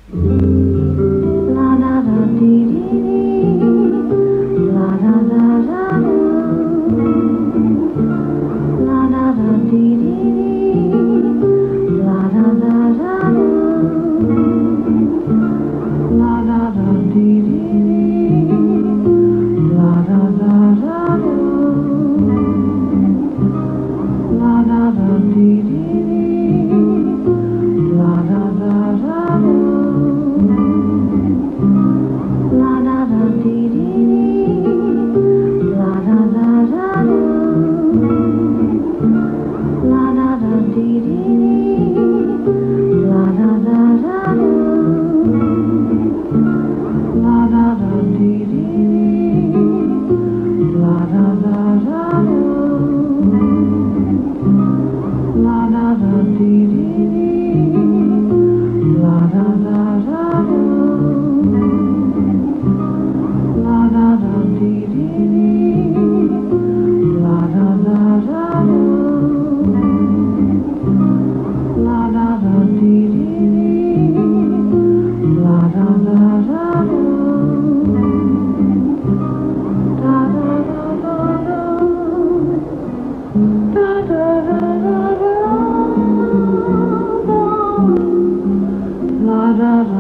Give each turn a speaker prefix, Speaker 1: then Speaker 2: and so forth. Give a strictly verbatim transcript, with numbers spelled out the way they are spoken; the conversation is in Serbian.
Speaker 1: La da da dee dee, la da da da da, la da da dee dee, la da da da da, la da da dee dee, la da da da da, la da da dee dee, la da da da da. La da da dee dee, la da da da da, la da da dee dee, la da da da da, la da da dee dee, la da da da da, la da da dee dee, la da da da da. La da da dee dee, la da da da da, la da da dee dee, la da da da da, da da da da da, da da da da da, la da da.